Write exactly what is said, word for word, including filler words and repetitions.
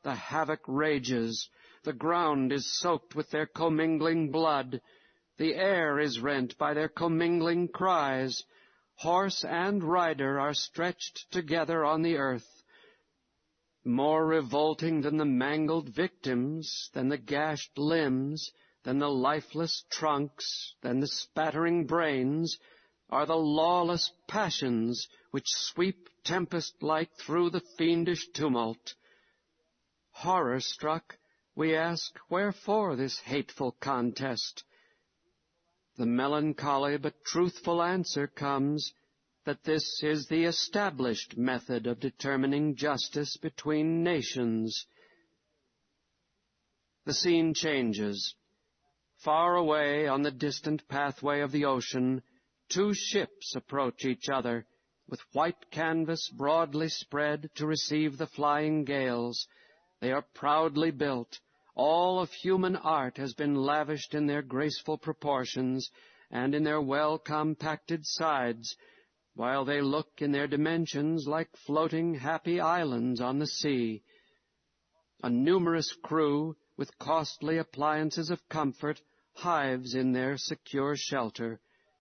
The havoc rages, the ground is soaked with their commingling blood, the air is rent by their commingling cries, horse and rider are stretched together on the earth. More revolting than the mangled victims, than the gashed limbs, than the lifeless trunks, than the spattering brains, are the lawless passions which sweep tempest-like through the fiendish tumult. Horror-struck, we ask, wherefore this hateful contest? The melancholy but truthful answer comes that this is the established method of determining justice between nations. The scene changes. Far away on the distant pathway of the ocean, two ships approach each other, with white canvas broadly spread to receive the flying gales. They are proudly built. All of human art has been lavished in their graceful proportions and in their well-compacted sides, while they look in their dimensions like floating happy islands on the sea. A numerous crew, with costly appliances of comfort, hives in their secure shelter.